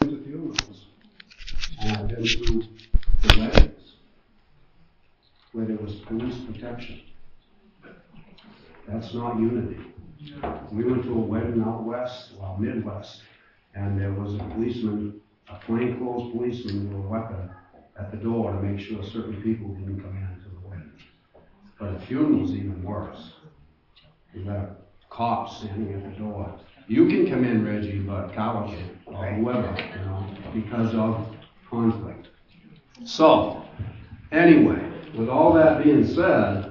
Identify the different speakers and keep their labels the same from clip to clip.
Speaker 1: to funerals. And I've been to the weddings where there was police protection. That's not unity. We went to a wedding out west, Midwest, and there was a policeman, a plainclothes policeman with a weapon at the door to make sure certain people didn't come into the wedding. But a funeral's even worse. You got cops standing at the door. You can come in, Reggie, but Carla can't, or whoever, because of conflict. So, anyway, with all that being said,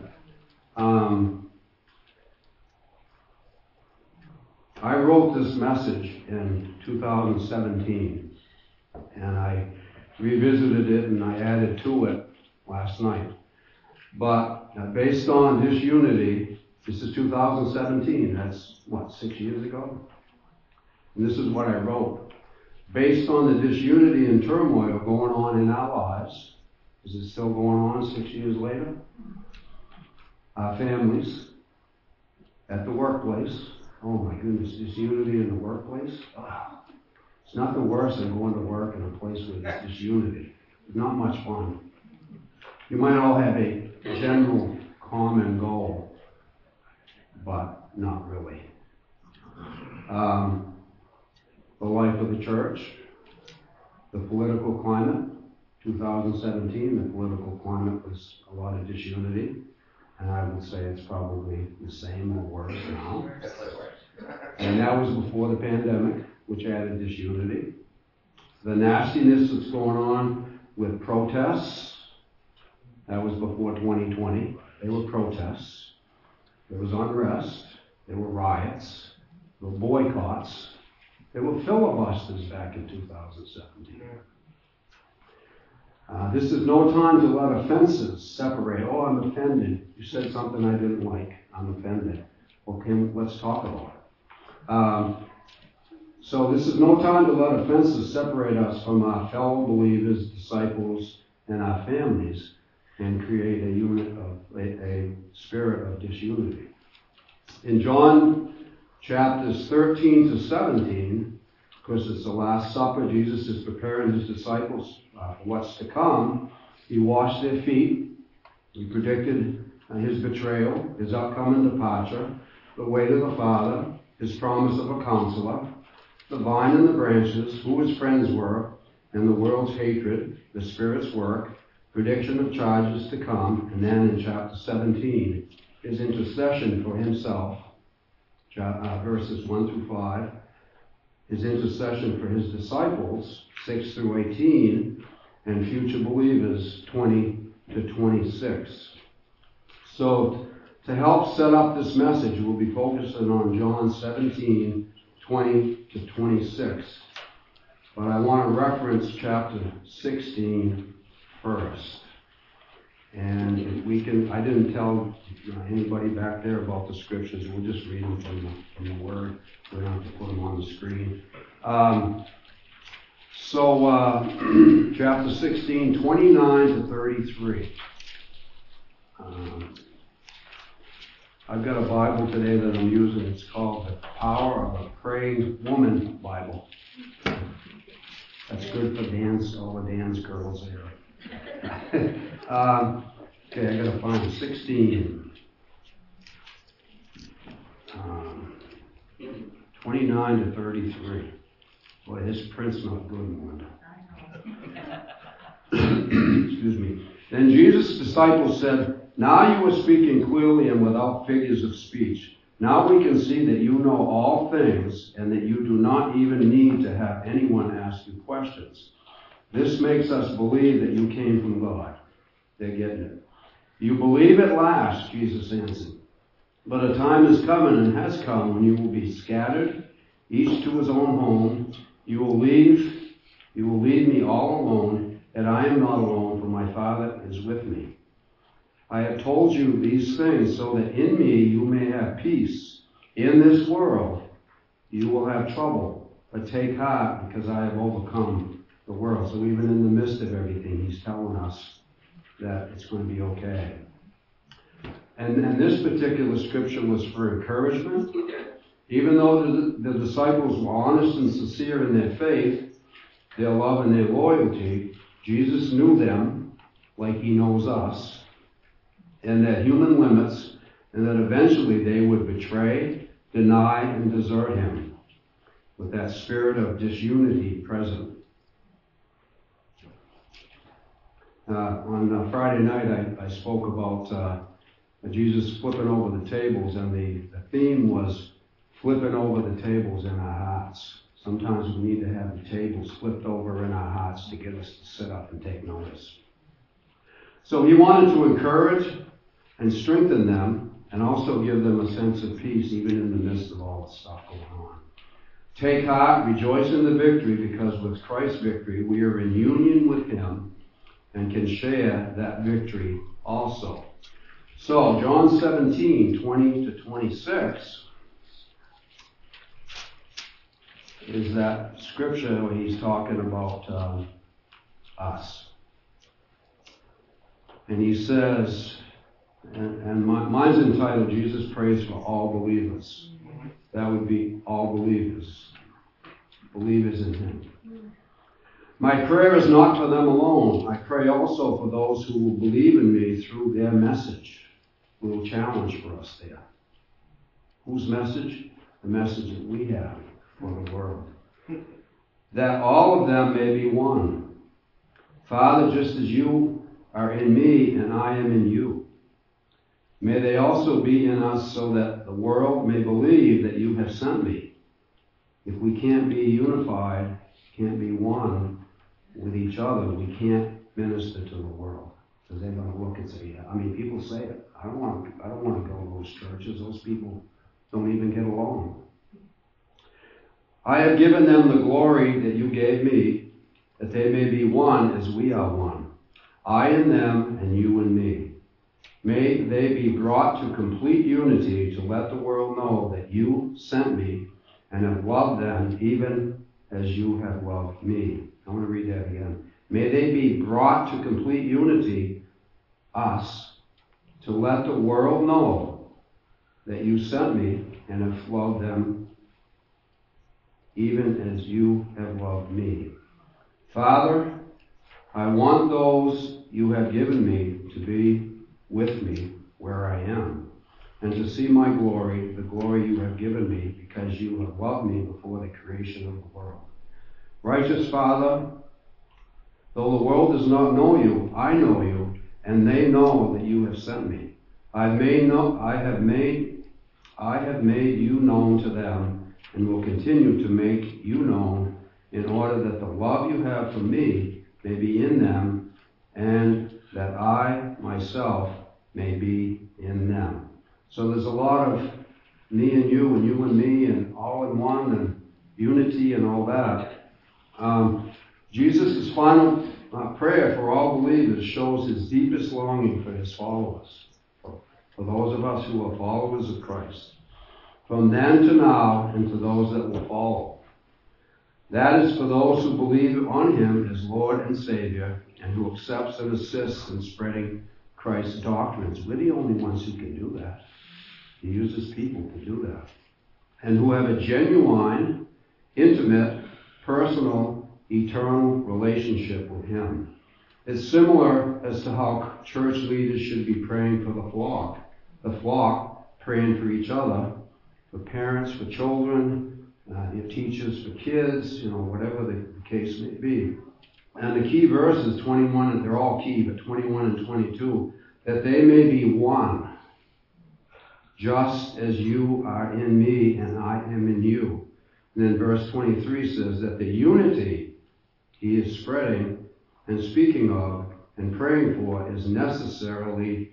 Speaker 1: I wrote this message in 2017, and I revisited it and I added to it last night. But based on disunity, this is 2017, that's 6 years ago? And this is what I wrote. Based on the disunity and turmoil going on in our lives, is it still going on 6 years later? Our families, at the workplace, oh my goodness, disunity in the workplace? It's nothing worse than going to work in a place where there's disunity. It's not much fun. You might all have a general common goal, but not really. The life of the church, the political climate, 2017, the political climate was a lot of disunity, and I would say it's probably the same or worse now. And that was before the pandemic, which added disunity. The nastiness that's going on with protests, that was before 2020. They were protests. There was unrest. There were riots. There were boycotts. There were filibusters back in 2017. This is no time to let offenses separate. Oh, I'm offended. You said something I didn't like. I'm offended. Okay, let's talk about it. So this is no time to let offenses separate us from our fellow believers, disciples, and our families, and create a unit of a spirit of disunity. In John chapters 13 to 17, because it's the Last Supper, Jesus is preparing his disciples for what's to come. He washed their feet. He predicted his betrayal, his upcoming departure, the way to the Father, his promise of a counselor, the vine and the branches, who his friends were, and the world's hatred, the Spirit's work, prediction of charges to come, and then in chapter 17, his intercession for himself, verses 1 through 5, his intercession for his disciples, 6 through 18, and future believers, 20 to 26. So, to help set up this message, we'll be focusing on John 17, 20 to 26. But I want to reference chapter 16 first. And if we can, I didn't tell anybody back there about the scriptures. We'll just read them from the Word. We don't have to put them on the screen. Chapter 16, 29 to 33. I've got a Bible today that I'm using. It's called The Power of a Praying Woman Bible. That's good for all the dance girls there. Okay, I gotta find 16. 29 to 33. Boy, this print's not good, Wanda. Excuse me. Then Jesus' disciples said, "Now you are speaking clearly and without figures of speech. Now we can see that you know all things and that you do not even need to have anyone ask you questions. This makes us believe that you came from God." They're getting it. "You believe at last," Jesus answered. "But a time is coming and has come when you will be scattered, each to his own home. You will leave me all alone, and I am not alone, for my Father is with me. I have told you these things so that in me you may have peace. In this world you will have trouble, but take heart, because I have overcome the world." So even in the midst of everything, he's telling us that it's going to be okay. And this particular scripture was for encouragement. Even though the disciples were honest and sincere in their faith, their love and their loyalty, Jesus knew them like he knows us, and their human limits, and that eventually they would betray, deny, and desert him with that spirit of disunity present. On Friday night, I spoke about Jesus flipping over the tables, and the theme was flipping over the tables in our hearts. Sometimes we need to have the tables flipped over in our hearts to get us to sit up and take notice. So he wanted to encourage and strengthen them, and also give them a sense of peace even in the midst of all the stuff going on. Take heart, rejoice in the victory, because with Christ's victory we are in union with him and can share that victory also. So, John 17, 20 to 26 is that scripture where he's talking about us. And he says, and mine's entitled, Jesus Prays for All Believers. That would be all believers. Believers in him. My prayer is not for them alone. I pray also for those who will believe in me through their message. A little challenge for us there. Whose message? The message that we have for the world. That all of them may be one. Father, just as you are in me and I am in you, may they also be in us, so that the world may believe that you have sent me. If we can't be unified, can't be one with each other, we can't minister to the world. Because they're going to look and say, people say it. I don't want to go to those churches. Those people don't even get along. I have given them the glory that you gave me, that they may be one as we are one. I in them and you in me. May they be brought to complete unity, to let the world know that you sent me and have loved them even as you have loved me. I want to read that again. May they be brought to complete unity, us, to let the world know that you sent me and have loved them even as you have loved me. Father, I want those you have given me to be with me where I am, and to see my glory, the glory you have given me, because you have loved me before the creation of the world. Righteous Father, though the world does not know you, I know you, and they know that you have sent me. I have made you known to them, and will continue to make you known, in order that the love you have for me may be in them, and that I myself may be in them. So there's a lot of me and you and me, and all in one, and unity and all that. Jesus' final prayer for all believers shows his deepest longing for his followers, for those of us who are followers of Christ, from then to now, and to those that will follow. That is for those who believe on him as Lord and Savior, and who accepts and assists in spreading Christ's doctrines. We're the only ones who can do that. He uses people to do that. And who have a genuine, intimate, personal, eternal relationship with him. It's similar as to how church leaders should be praying for the flock. The flock praying for each other, for parents, for children, teachers for kids, whatever the case may be. And the key verses, 21, and they're all key, but 21 and 22, that they may be one, just as you are in me and I am in you. And then verse 23 says that the unity he is spreading and speaking of and praying for is necessary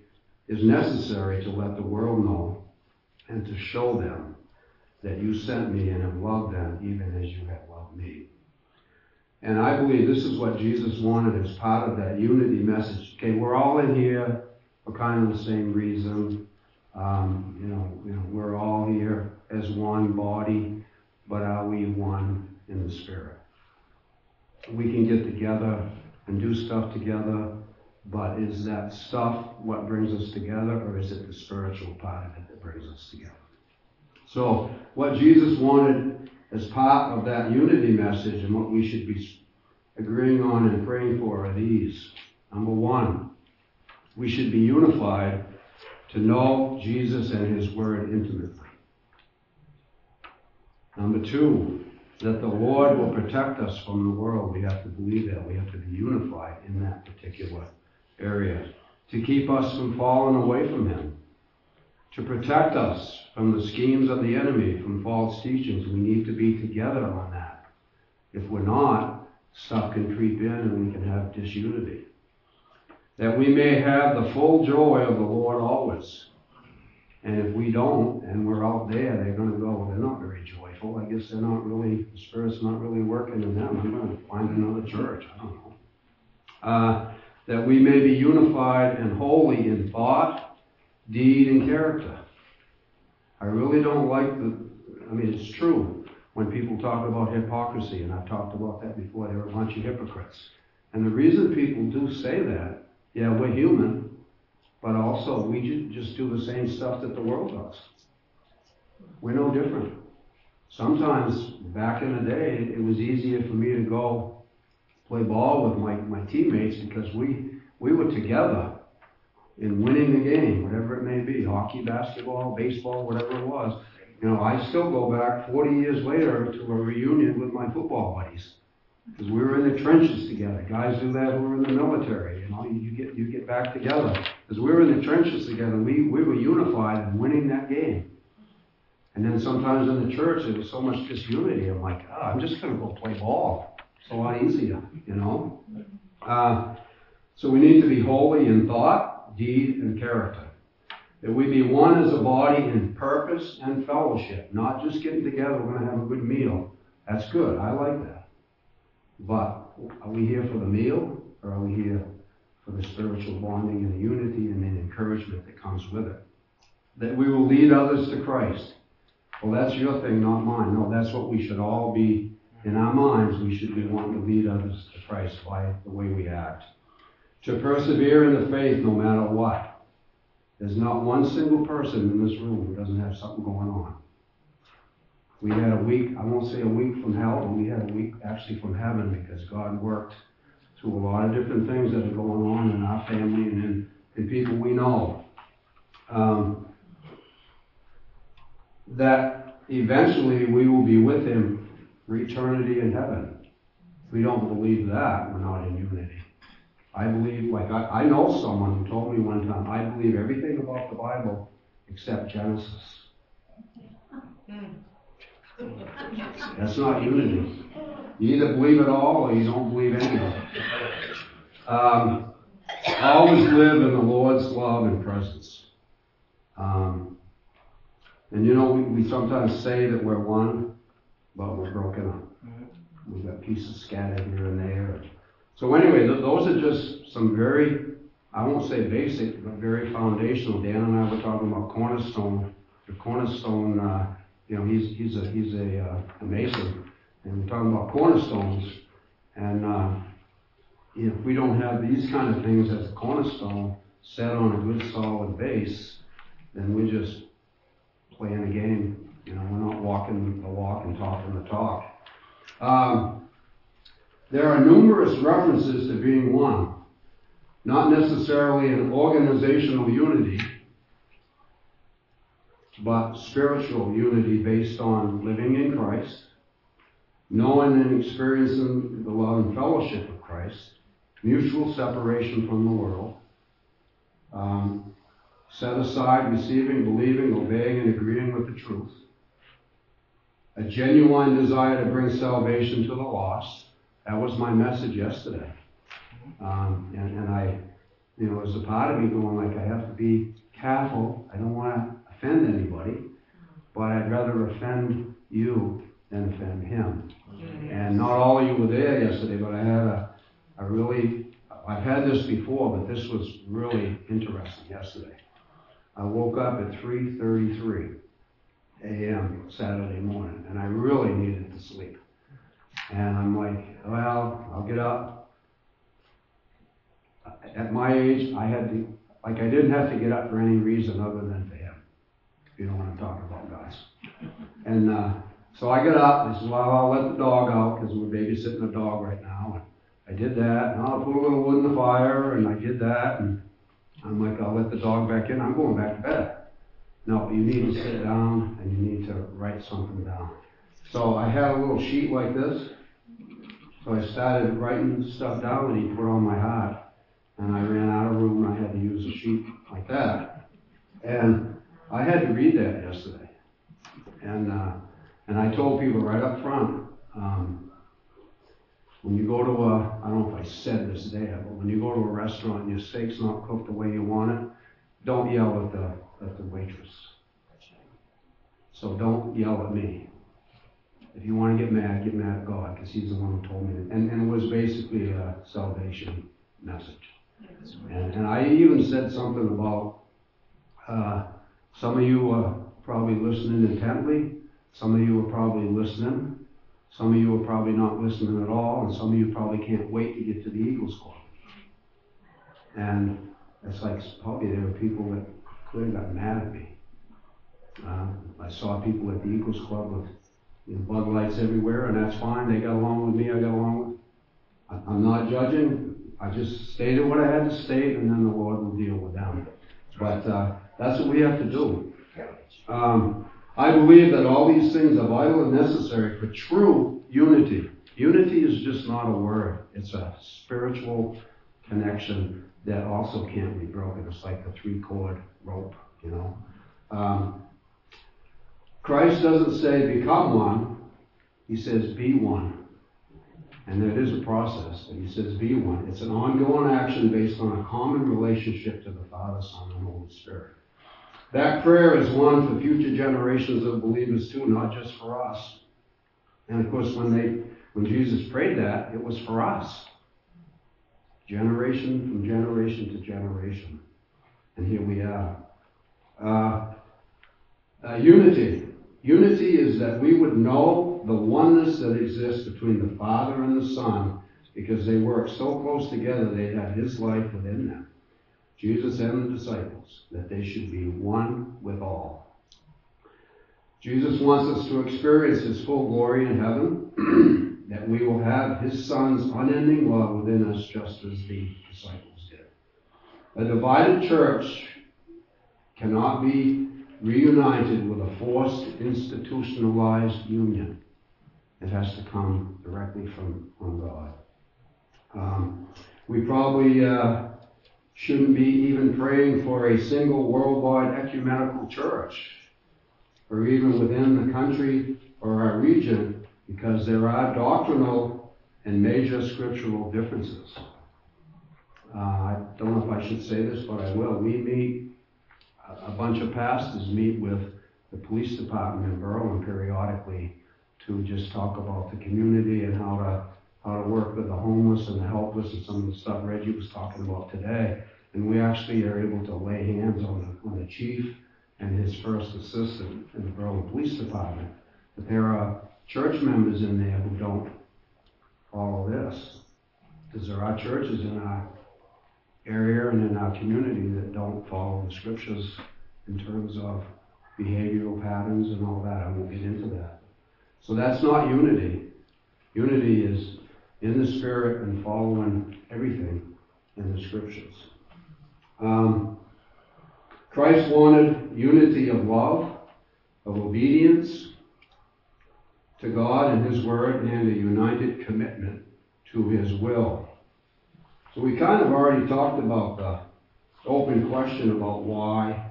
Speaker 1: to let the world know and to show them that you sent me and have loved them even as you have loved me. And I believe this is what Jesus wanted as part of that unity message. Okay, we're all in here for kind of the same reason. We're all here as one body, but are we one in the Spirit? We can get together and do stuff together, but is that stuff what brings us together, or is it the spiritual part of it that brings us together? So what Jesus wanted as part of that unity message, and what we should be agreeing on and praying for are these. Number one, we should be unified to know Jesus and his word intimately. Number two, that the Lord will protect us from the world. We have to believe that. We have to be unified in that particular area to keep us from falling away from him, to protect us from the schemes of the enemy, from false teachings. We need to be together on that. If we're not, stuff can creep in and we can have disunity. That we may have the full joy of the Lord always. And if we don't, and we're out there, they're going to go, well, they're not very joyful. I guess they're not really, the Spirit's not really working in them. I'm going to find another church. I don't know. That we may be unified and holy in thought, deed, and character. I really don't like it's true when people talk about hypocrisy, and I've talked about that before. They're a bunch of hypocrites. And the reason people do say that, yeah, we're human, but also we just do the same stuff that the world does. We're no different. Sometimes, back in the day, it was easier for me to go play ball with my teammates because we were together in winning the game, whatever it may be, hockey, basketball, baseball, whatever it was. I still go back 40 years later to a reunion with my football buddies because we were in the trenches together. Guys do that who were in the military. You get back together because we were in the trenches together. We were unified in winning that game. And then sometimes in the church there was so much disunity. I'm like, I'm just going to go play ball. It's a lot easier, So we need to be holy in thought, deed, and character. That we be one as a body in purpose and fellowship. Not just getting together, we're going to have a good meal. That's good. I like that. But are we here for the meal, or are we here for the spiritual bonding and the unity and the encouragement that comes with it? That we will lead others to Christ. Well, that's your thing, not mine. No, that's what we should all be. In our minds, we should be wanting to lead others to Christ by the way we act. To persevere in the faith no matter what. There's not one single person in this room who doesn't have something going on. We had a week, I won't say a week from hell, but we had a week actually from heaven because God worked through a lot of different things that are going on in our family and in people we know. That eventually we will be with him for eternity in heaven. If we don't believe that, we're not in unity. I believe, I know someone who told me one time, I believe everything about the Bible except Genesis. That's not unity. You either believe it all or you don't believe any of it. Always live in the Lord's love and presence. And we sometimes say that we're one, but we're broken up. We've got pieces scattered here and there. So anyway, those are just some very, I won't say basic, but very foundational. Dan and I were talking about Cornerstone. The Cornerstone, he's a mason, and we're talking about cornerstones. And if we don't have these kind of things as a cornerstone set on a good solid base, then we're just playing a game. We're not walking the walk and talking the talk. There are numerous references to being one, not necessarily an organizational unity, but spiritual unity based on living in Christ, knowing and experiencing the love and fellowship of Christ, mutual separation from the world, set aside, receiving, believing, obeying, and agreeing with the truth, a genuine desire to bring salvation to the lost. That was my message yesterday. And I, as a part of me going I have to be careful. I don't want to offend anybody, but I'd rather offend you than offend him. And not all of you were there yesterday, but I had I've had this before, but this was really interesting yesterday. I woke up at 3:33 a.m. Saturday morning, and I really needed to sleep. And I'm like, well, I'll get up. At my age, I didn't have to get up for any reason other than for him. If you know what I'm talking about, guys. And so I get up. I said, well, I'll let the dog out because we're babysitting the dog right now. I did that, and I'll put a little wood in the fire, and I did that, and I'm like, I'll let the dog back in, I'm going back to bed. No, you need to sit down, and you need to write something down. So I had a little sheet like this, so I started writing stuff down that he put on my heart, and I ran out of room, and I had to use a sheet like that. And I had to read that yesterday. And I told people right up front, when you go to I don't know if I said this there, but when you go to a restaurant and your steak's not cooked the way you want it, don't yell at the waitress. So don't yell at me. If you want to get mad at God, because he's the one who told me. And it was basically a salvation message. And I even said something about some of you are probably listening intently. Some of you are probably listening. Some of you are probably not listening at all. And some of you probably can't wait to get to the Eagles Club. And it's like probably there were people that clearly got mad at me. I saw people at the Eagles Club with Bud Lights everywhere, and that's fine. They got along with me. I got along with. I'm not judging. I just stated what I had to state, and then the Lord will deal with them. But that's what we have to do. I believe that all these things are vital and necessary for true unity. Unity is just not a word. It's a spiritual connection that also can't be broken. It's like the 3-cord rope, you know. Christ doesn't say become one. He says be one. And it is a process, but he says be one. It's an ongoing action based on a common relationship to the Father, Son, and Holy Spirit. That prayer is one for future generations of believers too, not just for us. And of course, when Jesus prayed that, it was for us. Generation from generation to generation. And here we are. Unity. Unity is that we would know the oneness that exists between the Father and the Son, because they work so close together, they have his life within them. Jesus and the disciples, that they should be one with all. Jesus wants us to experience his full glory in heaven, that we will have his Son's unending love within us, just as the disciples did. A divided church cannot be reunited with a forced, institutionalized union. It has to come directly from God. We probably shouldn't be even praying for a single worldwide ecumenical church, or even within the country or our region, because there are doctrinal and major scriptural differences. I don't know if I should say this, but I will. We meet, a bunch of pastors meet with the police department in Berlin periodically to just talk about the community and how to work with the homeless and the helpless and some of the stuff Reggie was talking about today. And we actually are able to lay hands on the chief and his first assistant in the Berlin Police Department. But there are church members in there who don't follow this. Because there are churches in our area and in our community that don't follow the scriptures in terms of behavioral patterns and all that. I won't get into that. So that's not unity. Unity is in the Spirit and following everything in the scriptures. Christ wanted unity of love, of obedience to God and his word, and a united commitment to his will. So we kind of already talked about the open question about why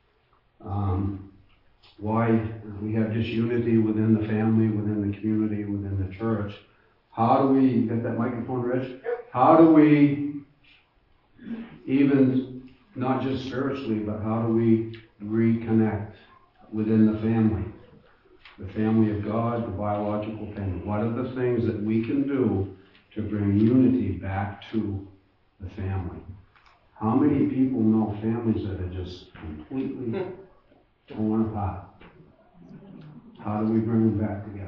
Speaker 1: we have disunity within the family, within the community, within the church. How do we, you got that microphone, Rich? How do we even, not just spiritually, but how do we reconnect within the family of God, the biological family? What are the things that we can do to bring unity back to the family? How many people know families that are just completely torn apart? How do we bring them back together?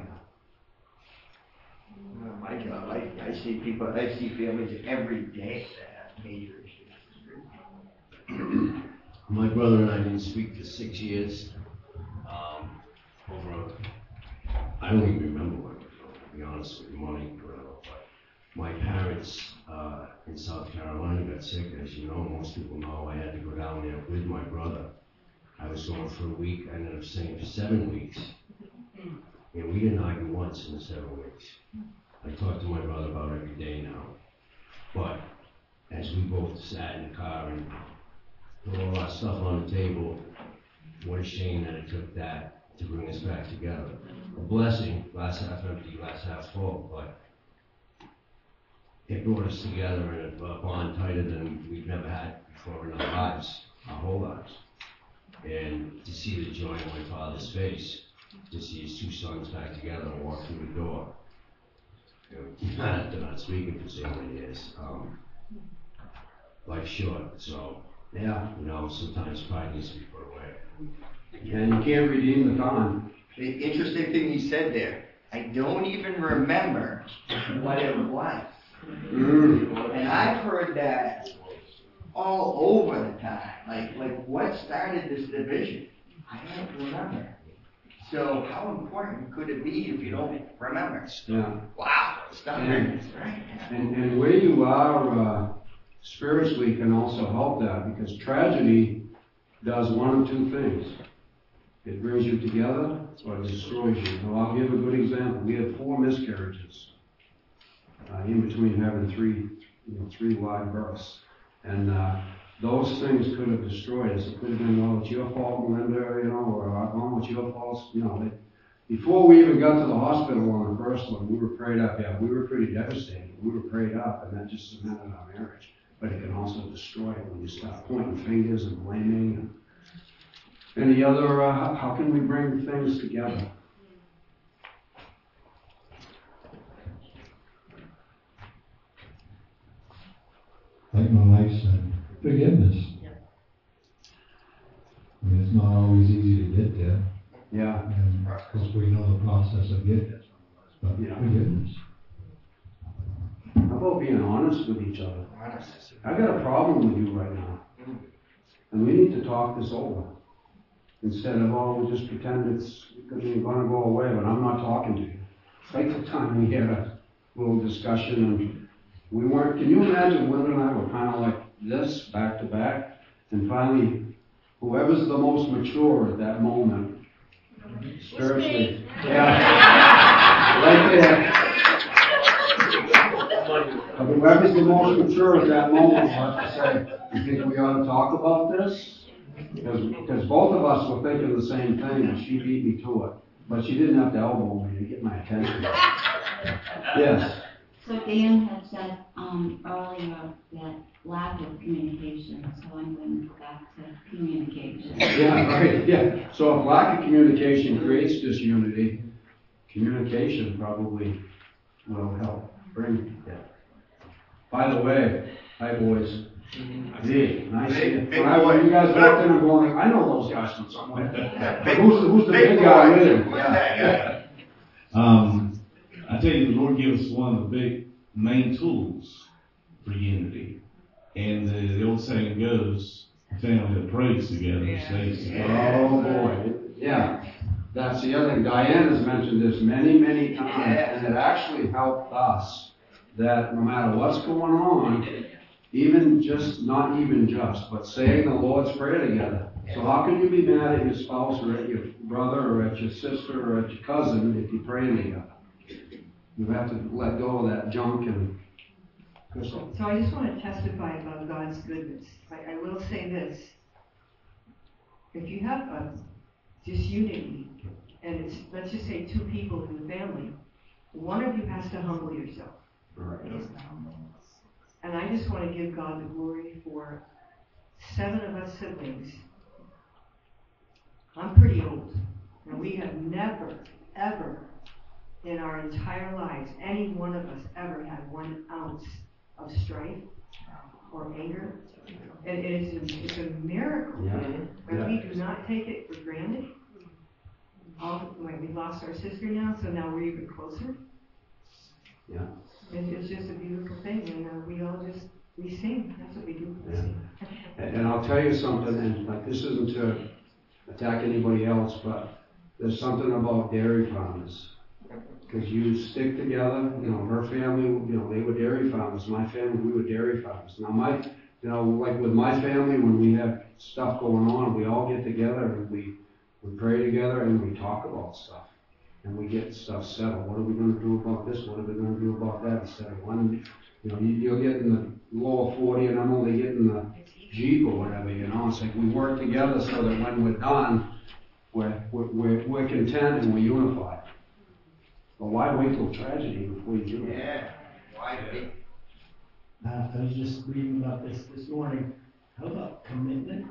Speaker 2: My job, I see families every day that have major issues.
Speaker 3: My brother and I didn't speak for 6 years. I don't even remember where we're from, to be honest with you, money, but my parents in South Carolina got sick. As you know, most people know, I had to go down there with my brother. I was going for a week. I ended up staying for 7 weeks. And we didn't argue once in the 7 weeks. I talk to my brother about every day now. But as we both sat in the car and put all our stuff on the table, what a shame that it took that to bring us back together. A blessing, glass half empty, glass half full, but it brought us together in a bond tighter than we've never had before in our lives, our whole lives. And to see the joy on my father's face, to see his 2 sons back together and walk through the door. They're not speaking for so many years. Life's short, so
Speaker 1: Yeah.
Speaker 3: sometimes pride needs to be put away.
Speaker 1: And you can't redeem the time.
Speaker 2: The interesting thing he said there, I don't even remember what it was. And I've heard that all over the time. Like what started this division? I don't remember. So how important could it be if you don't remember?
Speaker 1: Yeah.
Speaker 2: Wow, stuff happens, right?
Speaker 1: And where you are spiritually can also help that, because tragedy does one of 2 things. It brings you together or it destroys you. Well, I'll give a good example. We had 4 miscarriages in between having 3 live births. And those things could have destroyed us. It could have been, well, it's your fault, Melinda, or oh, it's your fault. Before we even got to the hospital on the first one, we were prayed up. Yeah, we were pretty devastated. We were prayed up, and that just cemented our marriage. But it can also destroy it when you start pointing fingers and blaming. And the other, how can we bring things together?
Speaker 4: Like my wife said, forgiveness. I mean, it's not always easy to get there.
Speaker 1: Yeah.
Speaker 4: And because we know the process of getting it, but forgiveness.
Speaker 1: How about being honest with each other? I got a problem with you right now. And we need to talk this over. Instead of, we'll just pretend it's going to go away, but I'm not talking to you. Like the time we had a little discussion and we weren't, can you imagine Linda and I were kind of like this, back to back, and finally, whoever's the most mature at that moment, spiritually, right there. Whoever's the most mature at that moment will have to say, you think we ought to talk about this? Because both of us were thinking the same thing, and she beat me to it. But she didn't have to elbow me to get my attention. Yes.
Speaker 5: So Dan had said earlier that lack of communication, so I'm going to go back to communication.
Speaker 1: Yeah, right, yeah. So if lack of communication creates disunity, communication probably will help bring that. By the way, hi boys. Gee, nice. When you guys walked in, I'm going, I know those guys from somewhere. Who's the big guy with him? Yeah.
Speaker 6: I tell you, the Lord gave us one of the big main tools for unity. And the old saying goes, a family that prays together stays together.
Speaker 1: Oh boy. Yeah. That's the other thing. Diane has mentioned this many, many times, and it actually helped us that no matter what's going on, but saying the Lord's Prayer together. So how can you be mad at your spouse or at your brother or at your sister or at your cousin if you pray together? You have to let go of that junk and...
Speaker 7: So I just want to testify about God's goodness. I will say this. If you have a disunity, and it's, let's just say 2 people in the family, one of you has to humble yourself.
Speaker 1: Right.
Speaker 7: And I just want to give God the glory for 7 of us siblings. I'm pretty old, and we have never, ever, in our entire lives, any one of us ever had 1 ounce of strife or anger. And it's a miracle. But we do not take it for granted. We lost our sister now, so now we're even closer.
Speaker 1: Yeah.
Speaker 7: It's just a beautiful thing, and we sing. That's what we do.
Speaker 1: Yeah. And I'll tell you something, and like this isn't to attack anybody else, but there's something about dairy farmers because you stick together. You know, her family, you know, they were dairy farmers. My family, we were dairy farmers. Now you know, like with my family, when we have stuff going on, we all get together and we pray together and we talk about stuff. And we get stuff settled. What are we going to do about this? What are we going to do about that? Instead of one, you know, you're getting the lower 40 and I'm only getting the Jeep or whatever, you know. It's like we work together so that when we're done, we're content and we're unified. But why wait till tragedy before you do it?
Speaker 2: Yeah. Why wait?
Speaker 8: I was just reading about this morning. How about commitment?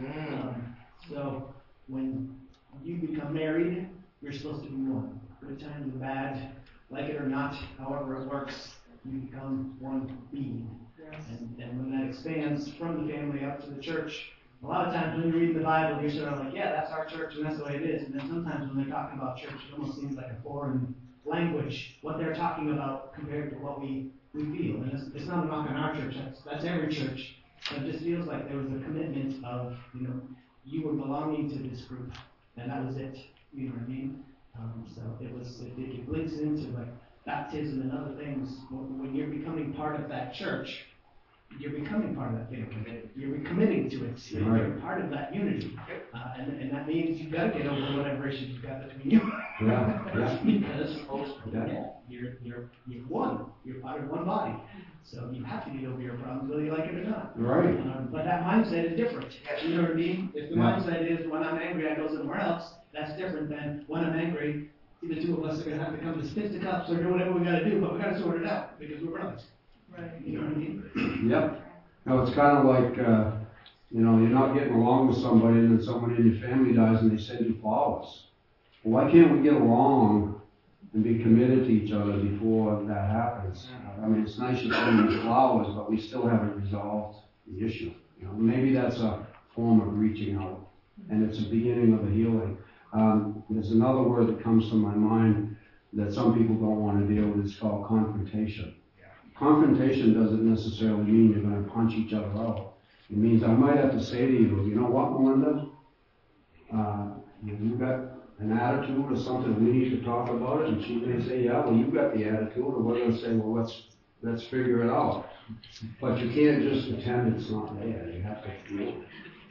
Speaker 8: So when you become married, you're supposed to be one. Good times and bad, like it or not, however it works, you become one being. Yes. And when that expands from the family up to the church, a lot of times when you read the Bible, you're sort of like, yeah, that's our church and that's the way it is. And then sometimes when they're talking about church, it almost seems like a foreign language, what they're talking about compared to what we feel. And it's not a knock on our church, that's every church. But it just feels like there was a commitment of, you know, you were belonging to this group, and that was it. You know what I mean? So it links into like baptism and other things. When you're becoming part of that church, you're becoming part of that family. You're committing to it. You're part of that unity. And that means you've got to get over whatever issues you've got between you.
Speaker 1: Yeah.
Speaker 8: Because you're one. You're part of one body. So you have to get over your problems whether you like it or not.
Speaker 1: Right.
Speaker 8: But that mindset is different. You know what I mean? If the mindset is when I'm angry I go somewhere else, that's different than when I'm angry, the two of us are going to have to come to fisticuffs or do whatever we got to do, but we got to sort it out because we're brothers. Right. You know what I mean?
Speaker 1: Yep. No, it's kind of like, you know, you're not getting along with somebody and then someone in your family dies and they send you flowers. Well, why can't we get along and be committed to each other before that happens? I mean, it's nice you send me flowers, but we still haven't resolved the issue. You know, maybe that's a form of reaching out, and it's a beginning of a healing. There's another word that comes to my mind that some people don't want to deal with. It's called confrontation. Confrontation doesn't necessarily mean you're going to punch each other out. It means I might have to say to you, you know what, Melinda? You've got an attitude or something, we need to talk about it. And she may say, yeah, well, you've got the attitude. Or we're going to say, well, let's figure it out. But you can't just pretend it's not there. You have to feel it.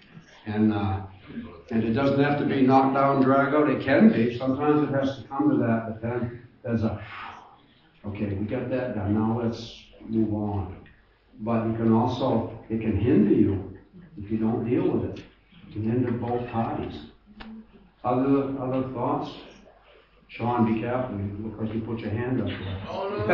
Speaker 1: And it doesn't have to be knocked down, drag out. It can be. Sometimes it has to come to that, but then there's okay, we got that done. Now let's move on. But you can also, it can hinder you if you don't deal with it. It can hinder both parties. Other thoughts? Sean, be careful. You look like you put your hand up there.
Speaker 2: Oh,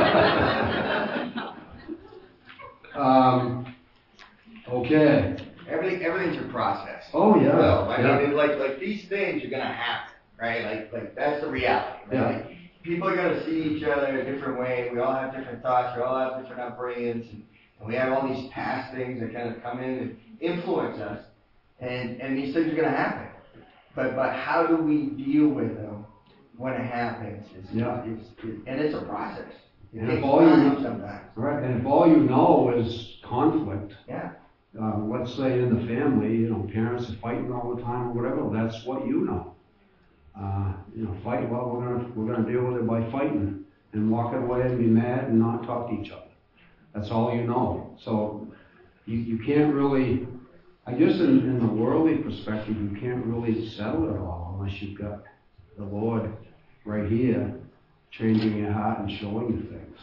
Speaker 2: no.
Speaker 1: Okay.
Speaker 2: Everything's a process.
Speaker 1: Oh, yeah.
Speaker 2: So, I mean, like these things are going to happen, right? Like that's the reality, right?
Speaker 1: Yeah.
Speaker 2: Like, people are going to see each other a different way. We all have different thoughts. We all have different upbringings. And we have all these past things that kind of come in and influence us. And these things are going to happen. But how do we deal with them when it happens? And it's a process. It takes time sometimes.
Speaker 1: Right, and if all you know is conflict, let's say in the family, you know, parents are fighting all the time or whatever, that's what you know. Fight, well, we're gonna deal with it by fighting and walking away and be mad and not talk to each other. That's all you know. So you can't really, I guess in the worldly perspective, you can't really settle it all unless you've got the Lord right here changing your heart and showing you things.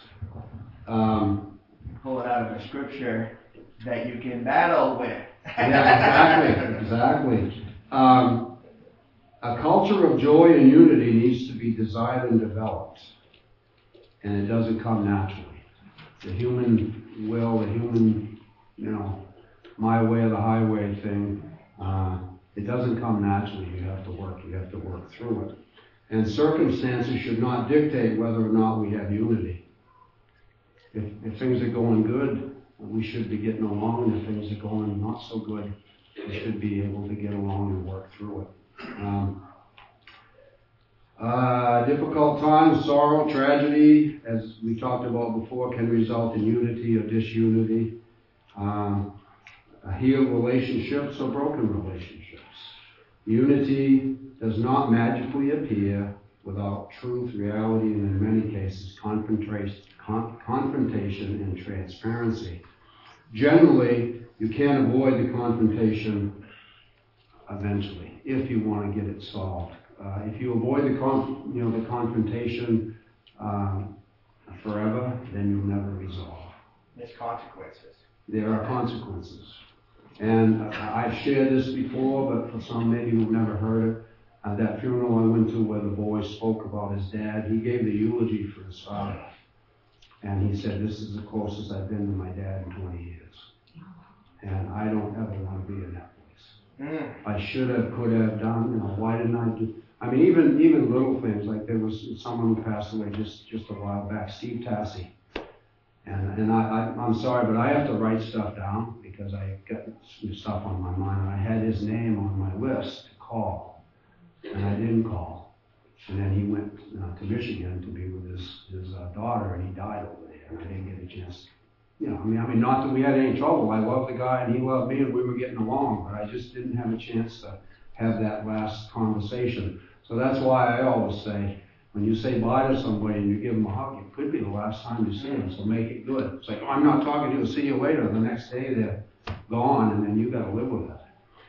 Speaker 2: Pull it out of a scripture that you can battle with.
Speaker 1: Yeah, exactly. A culture of joy and unity needs to be desired and developed, and it doesn't come naturally. The human will, the human, my way or the highway thing, it doesn't come naturally. You have to work through it. And circumstances should not dictate whether or not we have unity. If things are going good, we should be getting along, and if things are going not so good, we should be able to get along and work through it. Difficult times, sorrow, tragedy, as we talked about before, can result in unity or disunity. Healed relationships or broken relationships. Unity does not magically appear without truth, reality, and in many cases, confrontation and transparency. Generally, you can't avoid the confrontation eventually, if you want to get it solved. If you avoid the confrontation forever, then you'll never resolve.
Speaker 2: There's consequences.
Speaker 1: There are consequences. And I've shared this before, but for some maybe who've never heard it, that funeral I went to where the boy spoke about his dad, he gave the eulogy for his father. And he said, "This is the closest I've been to my dad in 20 years. And I don't ever want to be in that place. I should have, could have done, why didn't I do?" I mean, even little things, like there was someone who passed away just a while back, Steve Tassi. And I'm sorry, but I have to write stuff down because I got some stuff on my mind. And I had his name on my list to call. And I didn't call. And then he went to Michigan to be with his daughter, and he died over there. And I didn't get a chance. I mean, not that we had any trouble. I loved the guy, and he loved me, and we were getting along. But I just didn't have a chance to have that last conversation. So that's why I always say, when you say bye to somebody and you give them a hug, it could be the last time you see them, so make it good. It's like, "Oh, I'm not talking to you, see you later." The next day they're gone, and then you got to live with it.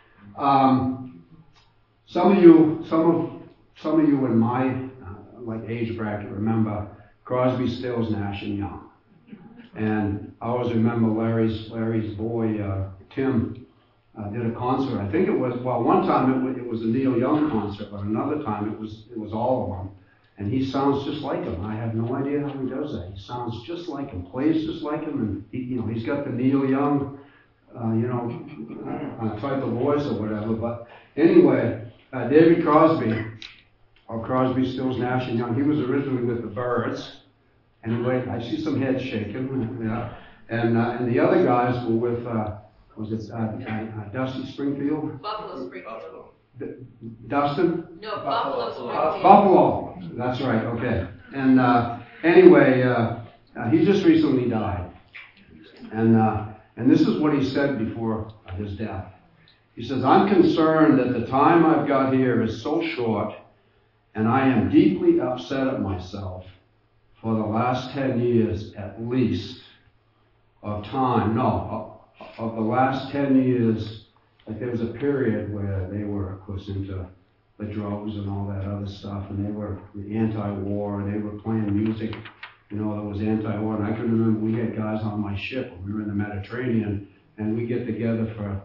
Speaker 1: Some of you in my age bracket remember Crosby, Stills, Nash and Young, and I always remember Larry's boy Tim did a concert. I think it was one time it was a Neil Young concert, but another time it was all of them. And he sounds just like him. I have no idea how he does that. He sounds just like him, plays just like him, and he's got the Neil Young, type of voice or whatever. But anyway, David Crosby, or Crosby, Stills, Nash and Young, he was originally with the Byrds. Anyway, I see some heads shaking. Yeah. And the other guys were with, Dusty Springfield?
Speaker 9: Buffalo Springfield.
Speaker 1: Dustin?
Speaker 9: No, Buffalo Springfield.
Speaker 1: Buffalo. That's right. Okay. And anyway, he just recently died. And this is what he said before his death. He says, "I'm concerned that the time I've got here is so short, and I am deeply upset at myself for the last 10 years at least of time. No, of the last 10 years, like there was a period where they were, of course, into the drugs and all that other stuff, and they were anti-war, and they were playing music, that was anti-war. And I can remember we had guys on my ship when we were in the Mediterranean, and we get together for,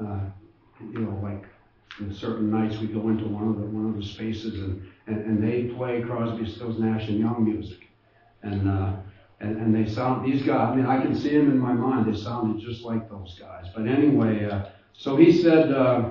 Speaker 1: certain nights we go into one of the spaces, and they play Crosby, Stills, Nash and Young music, and they sound, these guys, I mean, I can see them in my mind. They sounded just like those guys. But anyway, so he said,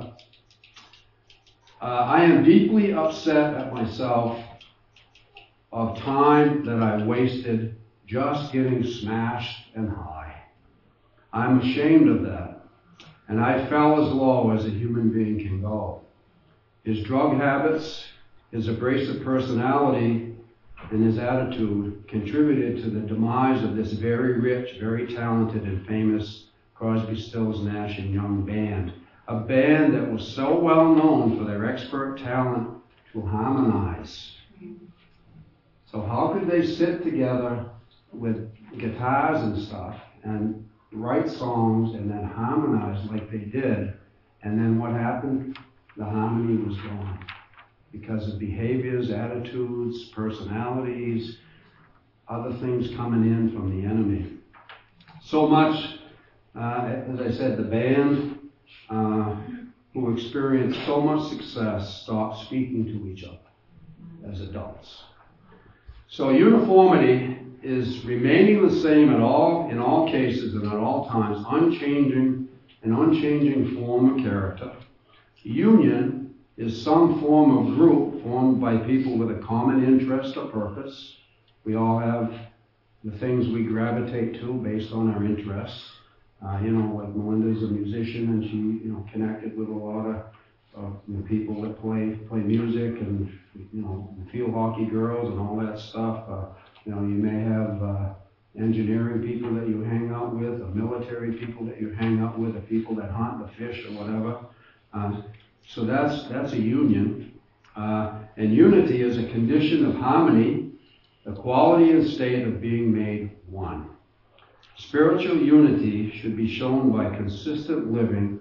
Speaker 1: "I am deeply upset at myself of time that I wasted just getting smashed and high. I'm ashamed of that. And I fell as low as a human being can go. His drug habits, his abrasive personality, and his attitude contributed to the demise of this very rich, very talented, and famous Crosby, Stills, Nash and Young band. A band that was so well known for their expert talent to harmonize." So how could they sit together with guitars and stuff and write songs and then harmonize like they did? And then what happened? The harmony was gone because of behaviors, attitudes, personalities, other things coming in from the enemy. So much, as I said, the band who experienced so much success stopped speaking to each other as adults. So uniformity is remaining the same in all cases and at all times, an unchanging form of character. Union is some form of group formed by people with a common interest or purpose. We all have the things we gravitate to based on our interests. Like Melinda's a musician, and she, connected with a lot of people that play music, and field hockey girls and all that stuff. You may have engineering people that you hang out with, or military people that you hang out with, or people that hunt or fish or whatever. So that's a union. And unity is a condition of harmony, the quality and state of being made one. Spiritual unity should be shown by consistent living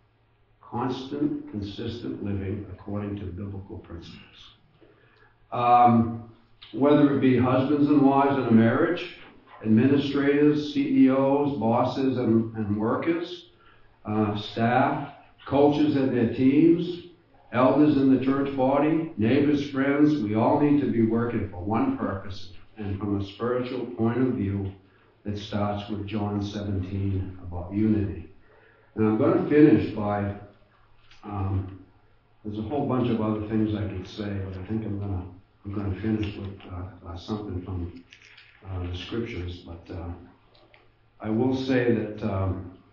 Speaker 1: according to biblical principles. Whether it be husbands and wives in a marriage, administrators, CEOs, bosses and workers, staff, coaches and their teams, elders in the church body, neighbors, friends, we all need to be working for one purpose and from a spiritual point of view that starts with John 17 about unity. And I'm going to finish by, there's a whole bunch of other things I could say, but I think I'm going to finish with something from the scriptures. But I will say that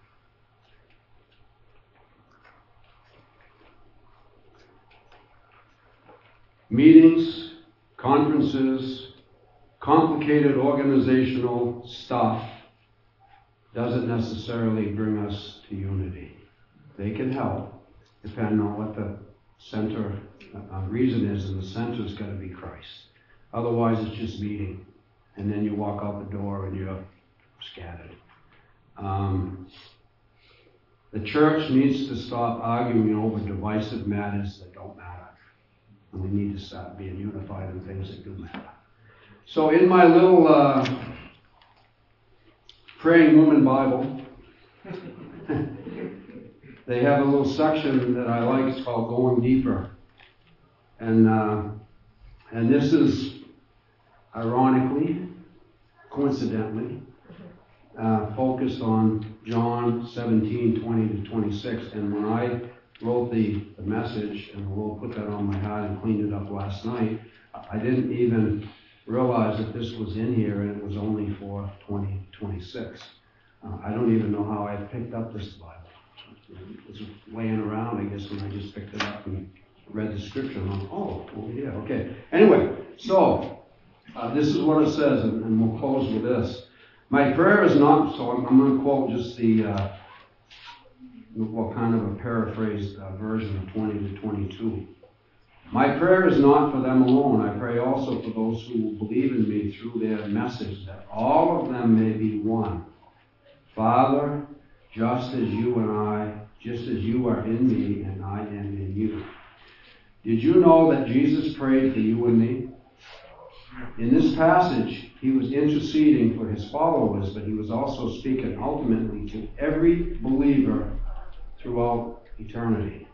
Speaker 1: meetings, conferences, complicated organizational stuff doesn't necessarily bring us to unity. They can help, depending on what the center reason is, and the center's got to be Christ. Otherwise, it's just meeting, and then you walk out the door and you're scattered. The church needs to stop arguing over divisive matters that don't matter. And we need to start being unified in things that do matter. So in my little Praying Woman Bible, they have a little section that I like. It's called Going Deeper. And this is, ironically, coincidentally, focused on John 17, 20 to 26. And when I wrote the message, and we'll put that on my heart and cleaned it up last night, I didn't even realize that this was in here, and it was only for 2026. I don't even know how I picked up this Bible. It was laying around, I guess, when I just picked it up and read the scripture. And I'm yeah, okay. Anyway, so this is what it says, and we'll close with this. My prayer is not, so I'm going to quote just the, kind of a paraphrased version of 20 to 22. My prayer is not for them alone. I pray also for those who will believe in me through their message, that all of them may be one. Father, just as you are in me and I am in you. Did you know that Jesus prayed for you and me? In this passage, he was interceding for his followers, but he was also speaking ultimately to every believer throughout eternity.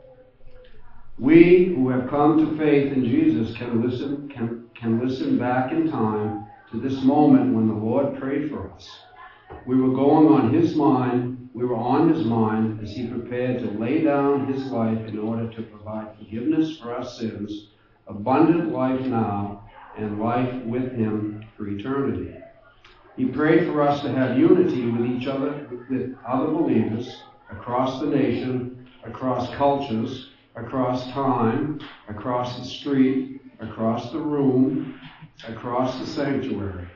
Speaker 1: We who have come to faith in Jesus can listen back in time to this moment when the Lord prayed for us. We were on his mind as he prepared to lay down his life in order to provide forgiveness for our sins, abundant life now, and life with him for eternity. He prayed for us to have unity with each other, with other believers, across the nation, across cultures, across time, across the street, across the room, across the sanctuary.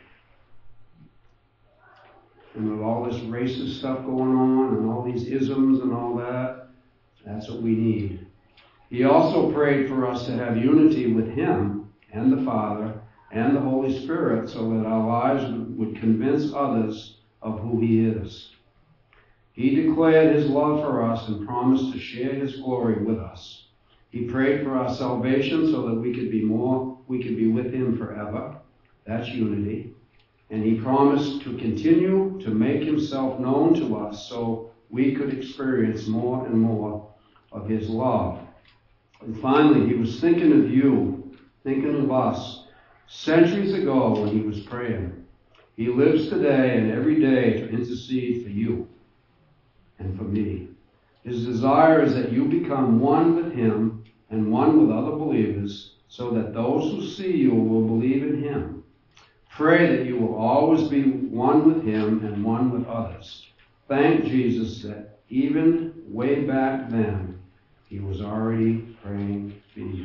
Speaker 1: And with all this racist stuff going on and all these isms and all that, that's what we need. He also prayed for us to have unity with him and the Father and the Holy Spirit so that our lives would convince others of who he is. He declared his love for us and promised to share his glory with us. He prayed for our salvation so that we could be with him forever. That's unity. And he promised to continue to make himself known to us so we could experience more and more of his love. And finally, he was thinking of you, thinking of us, centuries ago when he was praying. He lives today and every day to intercede for you and for me. His desire is that you become one with him and one with other believers so that those who see you will believe in him. Pray that you will always be one with him and one with others. Thank Jesus that even way back then, he was already praying for you.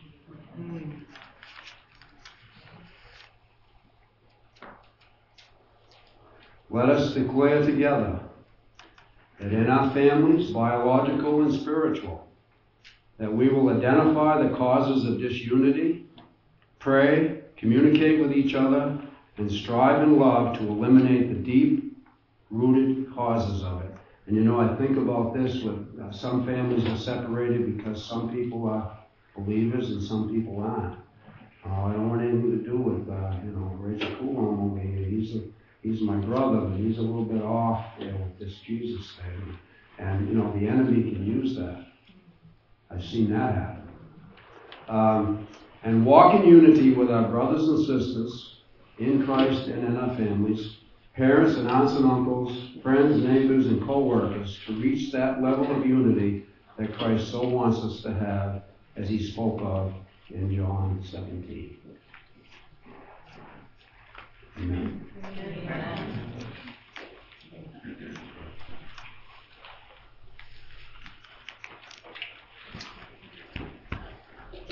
Speaker 1: Let us declare together that in our families, biological and spiritual, that we will identify the causes of disunity, pray, communicate with each other, and strive in love to eliminate the deep-rooted causes of it. And you know, I think about this with some families are separated because some people are believers and some people aren't. I don't want anything to do with, Rachel Coulomb over here. He's my brother, but he's a little bit off there with this Jesus thing. And, the enemy can use that. I've seen that happen. And walk in unity with our brothers and sisters in Christ and in our families, parents and aunts and uncles, friends, neighbors, and co-workers to reach that level of unity that Christ so wants us to have as he spoke of in John 17. Amen.
Speaker 9: Amen.